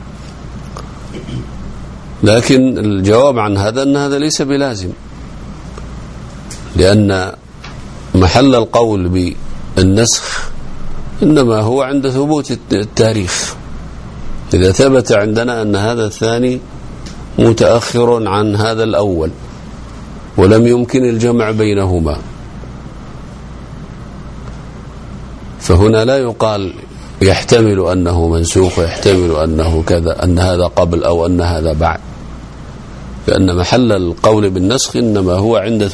لكن الجواب عن هذا أن هذا ليس بلازم، لأن محل القول بالنسخ إنما هو عند ثبوت التاريخ. إذا ثبت عندنا أن هذا الثاني متأخر عن هذا الأول ولم يمكن الجمع بينهما، فهنا لا يقال يحتمل أنه منسوخ ويحتمل أنه كذا، أن هذا قبل أو أن هذا بعد، لأن محل القول بالنسخ إنما هو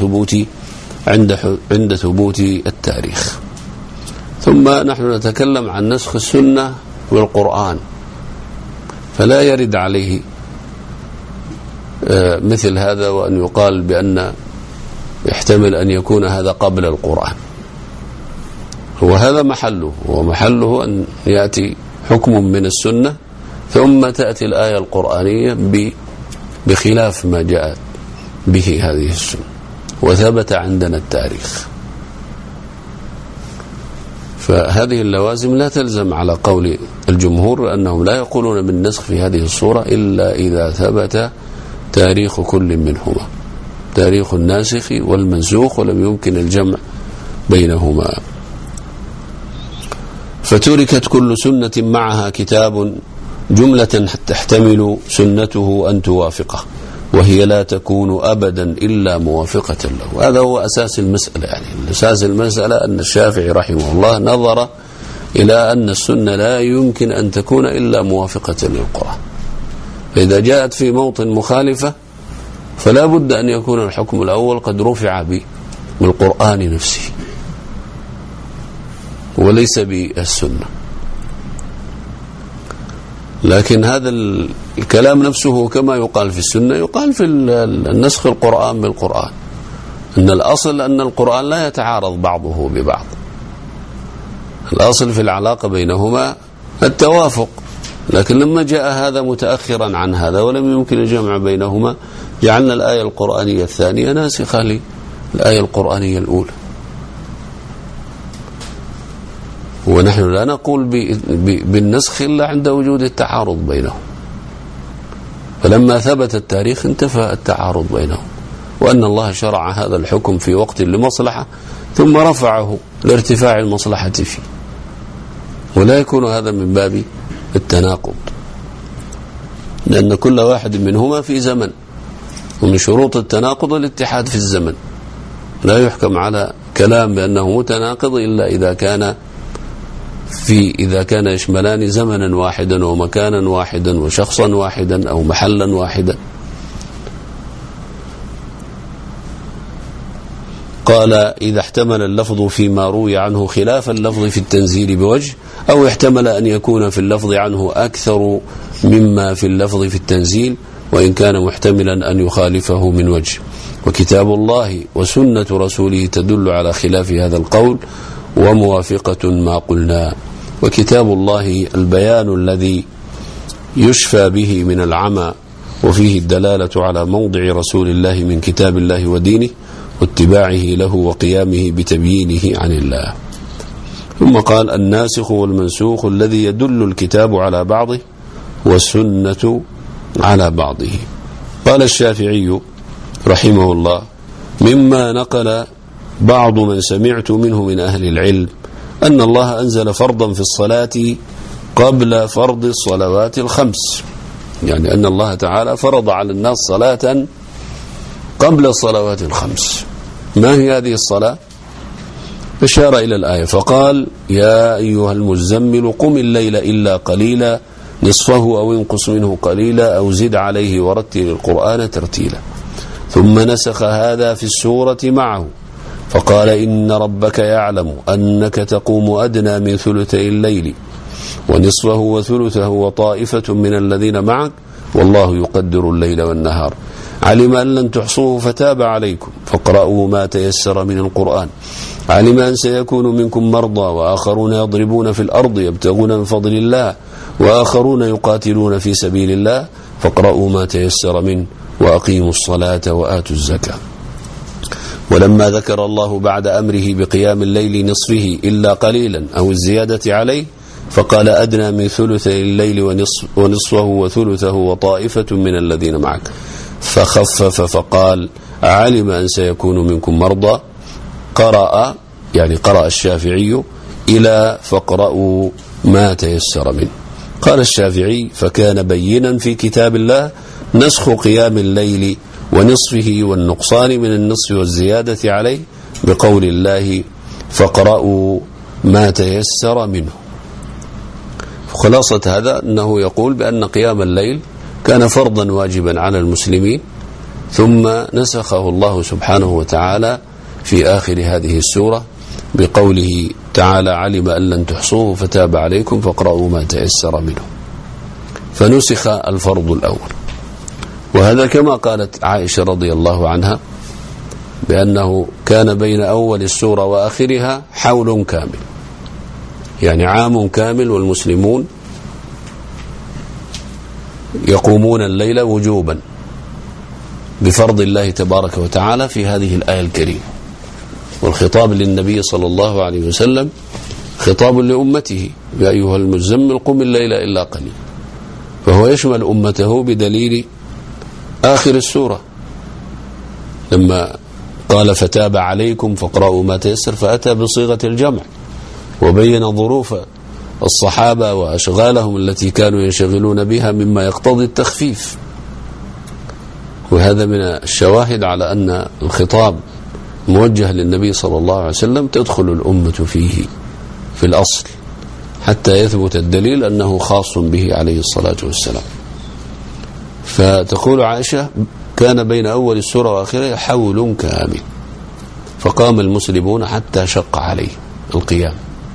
عند ثبوت التاريخ. ثم نحن نتكلم عن نسخ السنة والقرآن، فلا يرد عليه مثل هذا وأن يقال بأن يحتمل أن يكون هذا قبل القرآن. وهذا محله أن يأتي حكم من السنة ثم تأتي الآية القرآنية بخلاف ما جاءت به هذه السنة وثبت عندنا التاريخ. فهذه اللوازم لا تلزم على قول الجمهور، أنهم لا يقولون بالنسخ في هذه الصورة إلا إذا ثبت تاريخ كل منهما، تاريخ الناسخ والمنسوخ، ولم يمكن الجمع بينهما. فتركت كل سنة معها كتاب جملة تحتمل سنته أن توافقه، وهي لا تكون أبدا إلا موافقة له. هذا هو أساس المسألة. يعني أساس المسألة أن الشافعي رحمه الله نظر إلى أن السنة لا يمكن أن تكون إلا موافقة للقرآن، فإذا جاءت في موطن مخالفة فلا بد أن يكون الحكم الأول قد رفع بالقرآن نفسه وليس بالسنة. لكن هذا الكلام نفسه كما يقال في السنة يقال في النسخ القرآن بالقرآن، أن الأصل أن القرآن لا يتعارض بعضه ببعض، الأصل في العلاقة بينهما التوافق. لكن لما جاء هذا متأخرا عن هذا ولم يمكن الجمع بينهما جعلنا الآية القرآنية الثانية ناسخة للآية القرآنية الأولى. ونحن لا نقول بالنسخ إلا عند وجود التعارض بينهم، فلما ثبت التاريخ انتفى التعارض بينهم، وأن الله شرع هذا الحكم في وقت لمصلحة ثم رفعه لارتفاع المصلحة فيه، ولا يكون هذا من باب التناقض، لأن كل واحد منهما في زمن، ومن شروط التناقض الاتحاد في الزمن. لا يحكم على كلام بأنه متناقض إلا إذا كان يشملان زمنا واحدا ومكانا واحدا وشخصا واحدا أو محلا واحدا. قال إذا احتمل اللفظ فيما روي عنه خلاف اللفظ في التنزيل بوجه، أو احتمل أن يكون في اللفظ عنه أكثر مما في اللفظ في التنزيل، وإن كان محتملا أن يخالفه من وجه. وكتاب الله وسنة رسوله تدل على خلاف هذا القول وموافقة ما قلنا. وكتاب الله البيان الذي يشفى به من العمى، وفيه الدلالة على موضع رسول الله من كتاب الله ودينه واتباعه له وقيامه بتبيينه عن الله. ثم قال الناسخ والمنسوخ الذي يدل الكتاب على بعضه والسنة على بعضه. قال الشافعي رحمه الله مما نقل بعض من سمعت منه من أهل العلم أن الله أنزل فرضا في الصلاة قبل فرض الصلوات الخمس، يعني أن الله تعالى فرض على الناس صلاة قبل الصلوات الخمس. ما هي هذه الصلاة؟ أشار إلى الآية فقال يا أيها المزمل قم الليل إلا قليلا نصفه أو انقص منه قليلا أو زد عليه ورتل القرآن ترتيلا. ثم نسخ هذا في السورة معه فقال إن ربك يعلم أنك تقوم أدنى من ثلثي الليل ونصفه وثلثه وطائفة من الذين معك والله يقدر الليل والنهار علم أن لن تحصوه فتاب عليكم فاقرأوا ما تيسر من القرآن علم أن سيكون منكم مرضى وآخرون يضربون في الأرض يبتغون من فضل الله وآخرون يقاتلون في سبيل الله فاقرأوا ما تيسر منه وأقيموا الصلاة وآتوا الزكاة. ولما ذكر الله بعد أمره بقيام الليل نصفه إلا قليلا أو الزيادة عليه فقال أدنى من ثلثي الليل ونصفه وثلثه وطائفة من الذين معك فخفف فقال علم أن سيكون منكم مرضى قرأ الشافعي إلى فاقرأوا ما تيسر منه. قال الشافعي فكان بينا في كتاب الله نسخ قيام الليل ونصفه والنقصان من النصف والزيادة عليه بقول الله فاقرأوا ما تيسر منه. خلاصة هذا أنه يقول بأن قيام الليل كان فرضا واجبا على المسلمين ثم نسخه الله سبحانه وتعالى في آخر هذه السورة بقوله تعالى علم أن لن تحصوه فتاب عليكم فاقرأوا ما تيسر منه فنسخ الفرض الأول. وهذا كما قالت عائشة رضي الله عنها بأنه كان بين أول السورة وآخرها حول كامل، يعني عام كامل والمسلمون يقومون الليل وجوبا بفرض الله تبارك وتعالى في هذه الآية الكريمة. والخطاب للنبي صلى الله عليه وسلم خطاب لأمته يا أيها المزمل قم الليل إلا قليلا، فهو يشمل أمته بدليل آخر السورة لما قال فتاب عليكم فاقرأوا ما تيسر فأتى بصيغة الجمع وبين ظروف الصحابة وأشغالهم التي كانوا ينشغلون بها مما يقتضي التخفيف. وهذا من الشواهد على أن الخطاب موجه للنبي صلى الله عليه وسلم تدخل الأمة فيه في الأصل حتى يثبت الدليل أنه خاص به عليه الصلاة والسلام. فتقول عائشة: كان بين أول السورة وآخرها حول كامل، فقام المسلمون حتى شق عليه القيام،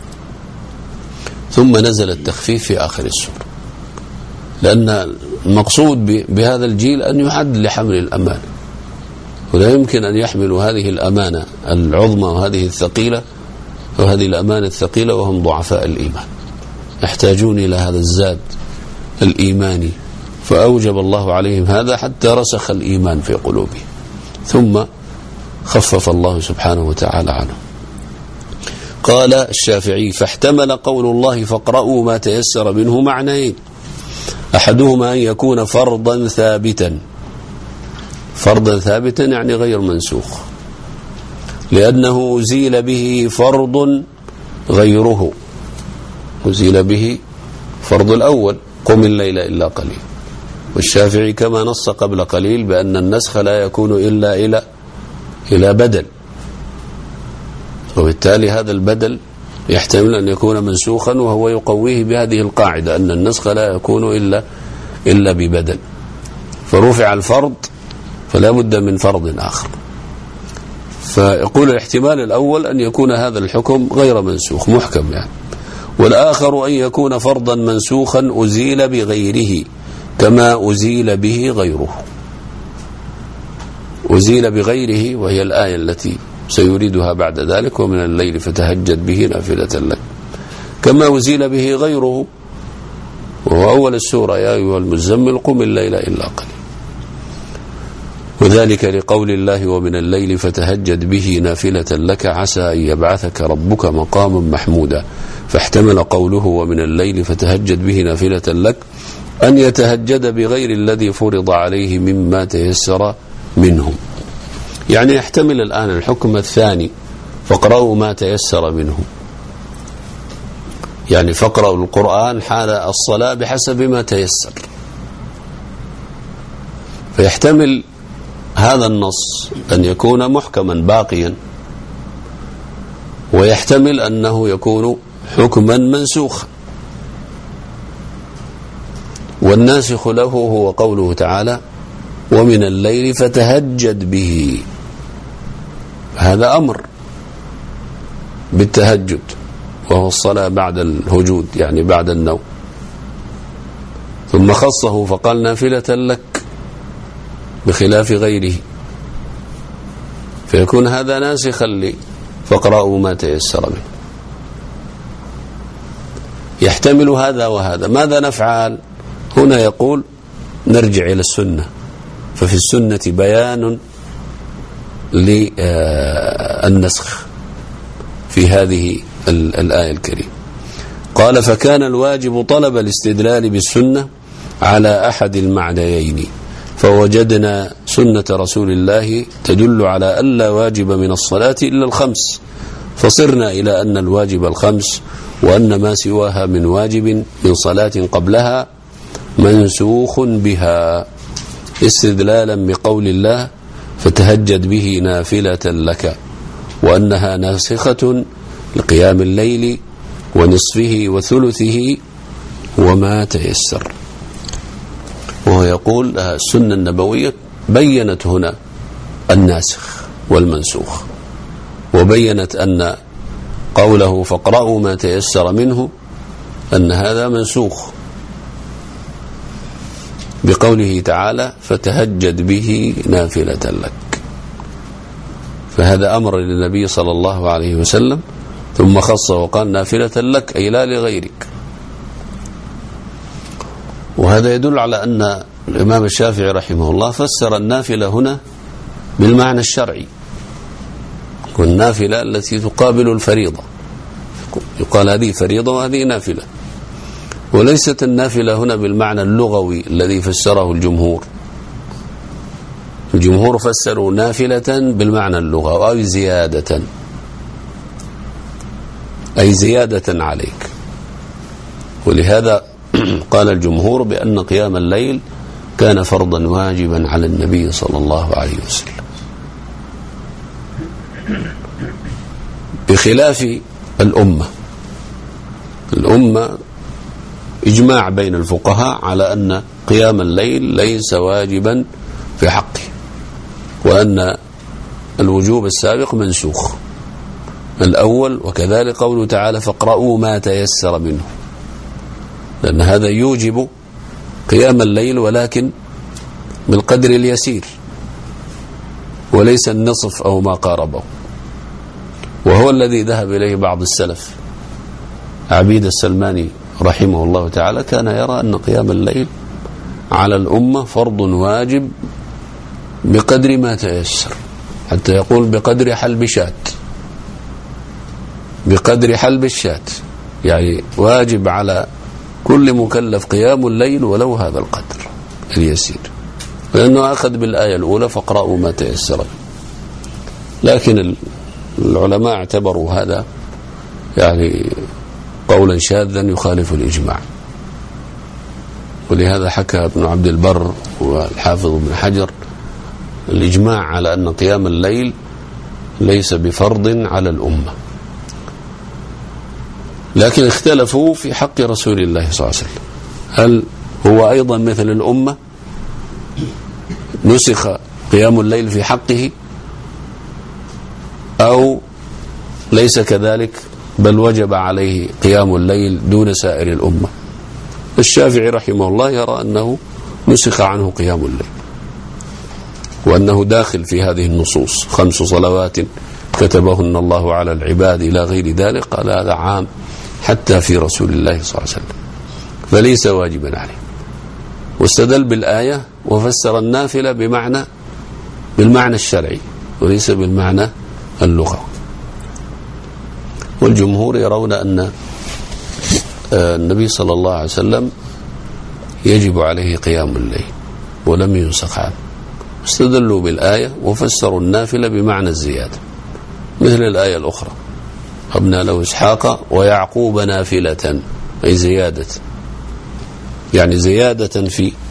ثم نزل التخفيف في آخر السورة، لأن المقصود بهذا الجيل أن يحد لحمل الأمانة، ولا يمكن أن يحملوا هذه الأمانة العظمى وهذه الثقيلة وهذه الأمانة الثقيلة وهم ضعفاء الإيمان، يحتاجون إلى هذا الزاد الإيماني، فأوجب الله عليهم هذا حتى رسخ الإيمان في قلوبهم، ثم خفف الله سبحانه وتعالى عنه. قال الشافعي: فاحتمل قول الله فاقرأوا ما تيسر منه معنيين: أحدهما أن يكون فرضا ثابتا، فرضا ثابتا يعني غير منسوخ، لأنه أزيل به فرض غيره، أزيل به فرض الأول قم الليل إلا قليل، والشافعي كما نص قبل قليل بأن النسخ لا يكون إلا إلى بدل، وبالتالي هذا البدل يحتمل أن يكون منسوخا، وهو يقويه بهذه القاعدة أن النسخ لا يكون إلا ببدل، فرفع الفرض فلا بد من فرض آخر. فيقول الاحتمال الأول أن يكون هذا الحكم غير منسوخ محكم يعني، والآخر أن يكون فرضا منسوخا أزيل بغيره كما أزيل به غيره، أزيل بغيره وهي الآية التي سيريدها بعد ذلك: ومن الليل فتهجد به نافلة لك، كما أزيل به غيره وهو أول السورة: يا أيها المزمل قم الليل إلا قليل، وذلك لقول الله: ومن الليل فتهجد به نافلة لك عسى أن يبعثك ربك مقاما محمودا. فاحتمل قوله ومن الليل فتهجد به نافلة لك أن يتهجد بغير الذي فرض عليه مما تيسر منه، يعني يحتمل الآن الحكم الثاني: فاقرأوا ما تيسر منه، يعني فاقرأوا القرآن حال الصلاة بحسب ما تيسر. فيحتمل هذا النص أن يكون محكما باقيا، ويحتمل أنه يكون حكما منسوخا، والناسخ له هو قوله تعالى: ومن الليل فتهجد به، هذا أمر بالتهجد وهو الصلاة بعد الهجود يعني بعد النوم، ثم خصه فقال نافلة لك بخلاف غيره، فيكون هذا ناسخا لي فاقرأوا ما تيسر منه. يحتمل هذا وهذا. ماذا نفعل هنا؟ يقول نرجع إلى السنة، ففي السنة بيان للنسخ في هذه الآية الكريمة. قال: فكان الواجب طلب الاستدلال بالسنة على أحد المعنيين، فوجدنا سنة رسول الله تدل على ألا واجب من الصلاة إلا الخمس، فصرنا إلى أن الواجب الخمس، وأن ما سواها من واجب من صلاة قبلها منسوخ بها، استدلالا بقول الله: فتهجد به نافلة لك، وأنها ناسخة لقيام الليل ونصفه وثلثه وما تيسر. وهو يقول السنة النبوية بينت هنا الناسخ والمنسوخ، وبينت أن قوله فاقرأوا ما تيسر منه أن هذا منسوخ بقوله تعالى: فتهجد به نافلة لك، فهذا أمر للنبي صلى الله عليه وسلم، ثم خص وقال نافلة لك أي لا لغيرك. وهذا يدل على أن الإمام الشافعي رحمه الله فسر النافلة هنا بالمعنى الشرعي، والنافلة التي تقابل الفريضة، يقال هذه فريضة وهذه نافلة، وليست النافلة هنا بالمعنى اللغوي الذي فسره الجمهور. الجمهور فسروا نافلة بالمعنى اللغوي أو زيادة، أي زيادة عليك، ولهذا قال الجمهور بأن قيام الليل كان فرضا واجبا على النبي صلى الله عليه وسلم، بخلاف الأمة. الأمة إجماع بين الفقهاء على أن قيام الليل ليس واجبا في حقه، وأن الوجوب السابق منسوخ الأول، وكذلك قوله تعالى فاقرؤوا ما تيسر منه، لأن هذا يوجب قيام الليل ولكن بالقدر اليسير وليس النصف أو ما قاربه، وهو الذي ذهب إليه بعض السلف. عبيد السلماني رحمه الله تعالى كان يرى أن قيام الليل على الأمة فرض واجب بقدر ما تيسر، حتى يقول بقدر حلب شاة، بقدر حلب الشاة، يعني واجب على كل مكلف قيام الليل ولو هذا القدر اليسير، لأنه أخذ بالآية الأولى فاقرأوا ما تيسر. لكن العلماء اعتبروا هذا يعني قولا شاذا يخالف الإجماع، ولهذا حكى ابن عبد البر والحافظ ابن حجر الإجماع على أن قيام الليل ليس بفرض على الأمة، لكن اختلفوا في حق رسول الله صلى الله عليه وسلم، هل هو أيضا مثل الأمة نسخ قيام الليل في حقه أو ليس كذلك بل وجب عليه قيام الليل دون سائر الأمة. الشافعي رحمه الله يرى أنه نسخ عنه قيام الليل، وأنه داخل في هذه النصوص، 5 صلوات كتبهن الله على العباد إلى غير ذلك، قال هذا عام حتى في رسول الله صلى الله عليه وسلم، فليس واجبا عليه. واستدل بالآية وفسر النافلة بالمعنى الشرعي وليس بالمعنى اللغوي. والجمهور يرون أن النبي صلى الله عليه وسلم يجب عليه قيام الليل ولم ينسخ عنه، استدلوا بالآية وفسروا النافلة بمعنى الزيادة، مثل الآية الأخرى وهبنا له إسحاق ويعقوب نافلة، أي زيادة، يعني زيادة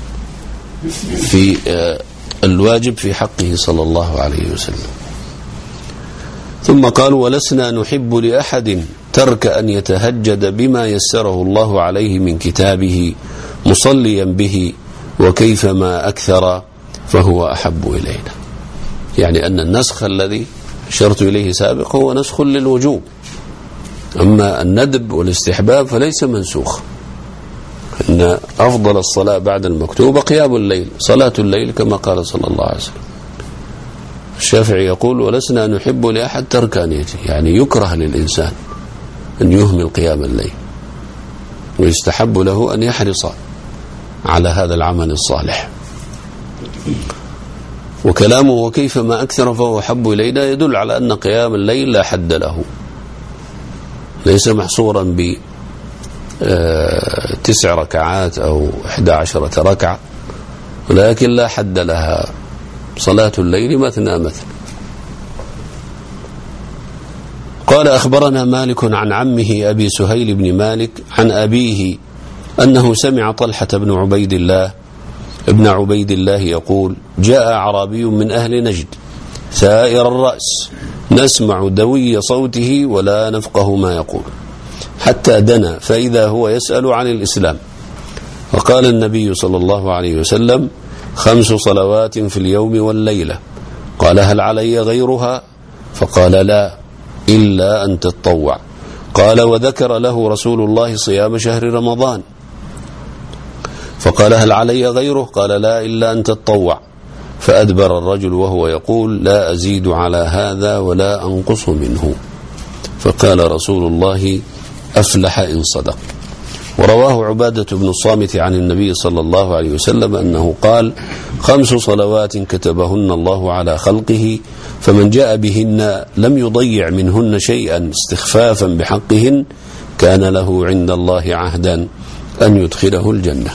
في الواجب في حقه صلى الله عليه وسلم. ثم قالوا ولسنا نحب لأحد ترك أن يتهجد بما يسره الله عليه من كتابه مصليا به وكيفما أكثر فهو أحب إلينا، يعني أن النسخ الذي أشرت إليه سابق هو نسخ للوجوب، أما الندب والاستحباب فليس منسوخ. إن أفضل الصلاة بعد المكتوبة قيام الليل، صلاة الليل كما قال صلى الله عليه وسلم. الشافعي يقول ولسنا نحب لأحد ترك نيته، يعني يكره للإنسان أن يهمل قيام الليل، ويستحب له أن يحرص على هذا العمل الصالح. وكلامه وكيفما أكثر فهو أحب إلينا يدل على أن قيام الليل لا حد له، ليس محصورا ب9 ركعات أو 11 ركعة، ولكن لا حد لها، صلاة الليل مثنى مثنى. قال أخبرنا مالك عن عمه أبي سهيل بن مالك عن أبيه أنه سمع طلحة بن عبيد الله يقول جاء أعرابي من أهل نجد ثائر الرأس نسمع دوي صوته ولا نفقه ما يقول، حتى دنا فإذا هو يسأل عن الإسلام، فقال النبي صلى الله عليه وسلم 5 صلوات في اليوم والليلة. قال هل علي غيرها؟ فقال لا إلا أن تتطوع. قال وذكر له رسول الله صيام شهر رمضان، فقال هل علي غيره؟ قال لا إلا أن تتطوع. فأدبر الرجل وهو يقول لا أزيد على هذا ولا أنقص منه، فقال رسول الله أفلح إن صدق. ورواه عبادة بن الصامت عن النبي صلى الله عليه وسلم أنه قال 5 صلوات كتبهن الله على خلقه، فمن جاء بهن لم يضيع منهن شيئا استخفافا بحقهن كان له عند الله عهدا أن يدخله الجنة.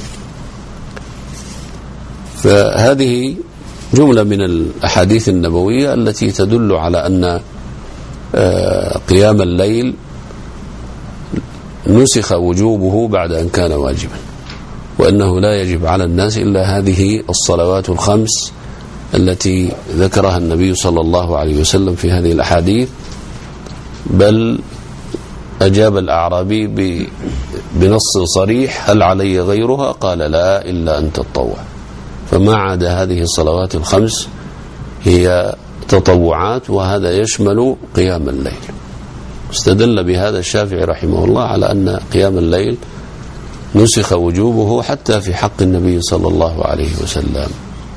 فهذه جملة من الأحاديث النبوية التي تدل على أن قيام الليل نسخ وجوبه بعد أن كان واجبا، وأنه لا يجب على الناس إلا هذه الصلوات الخمس التي ذكرها النبي صلى الله عليه وسلم في هذه الأحاديث. بل أجاب الأعرابي بنص صريح: هل علي غيرها؟ قال: لا، إلا أن تتطوع. فما عدا هذه الصلوات الخمس هي تطوعات، وهذا يشمل قيام الليل. استدل بهذا الشافعي رحمه الله على أن قيام الليل نسخ وجوبه حتى في حق النبي صلى الله عليه وسلم.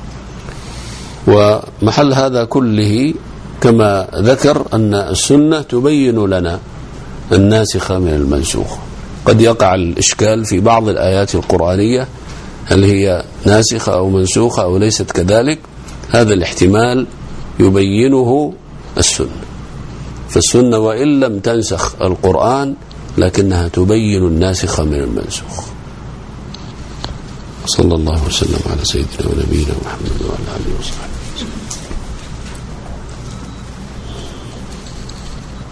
ومحل هذا كله كما ذكر أن السنة تبين لنا الناسخ من المنسوخ. قد يقع الإشكال في بعض الآيات القرآنية، هل هي ناسخة أو منسوخة أو ليست كذلك؟ هذا الاحتمال يبينه السنة. فالسنة وإن لم تنسخ القرآن لكنها تبين الناسخ من المنسوخ. صلى الله وسلم على سيدنا ونبينا محمد وعلى آله وصحبه.